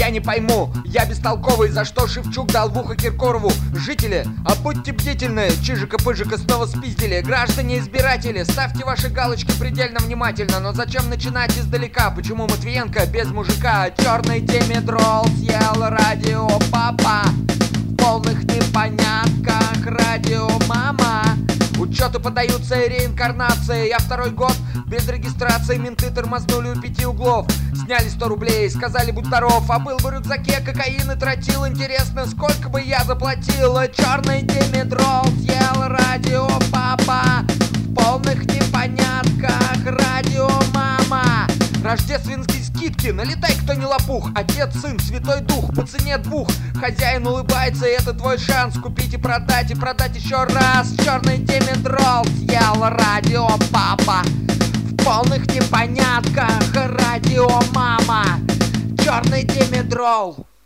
я не пойму, я бестолковый, за что Шевчук дал в ухо Киркорову. Жители, а будьте бдительны, Чижика-Пыжика снова спиздили. Граждане избиратели, ставьте ваши галочки предельно внимательно. Но зачем начинать издалека? Почему Матвиенко без мужика? Черный димедрол съел радио папа. В полных непонятках радио мама. Учеты подаются реинкарнации. Я второй год без регистрации. Менты тормознули у 5 углов. Сняли 100 рублей, сказали будь здоров. А был в рюкзаке кокаин и тротил. Интересно, сколько бы я заплатил? Черный димедрол съел радио папа. В полных непонятках радио мама. Рождественские скидки, налетай, кто не лопух. Отец, сын, святой дух, по цене 2. Хозяин улыбается, и это твой шанс. Купить и продать еще раз. Черный димедрол съел радио папа. В полных непонятках радио мама. Черный димедрол.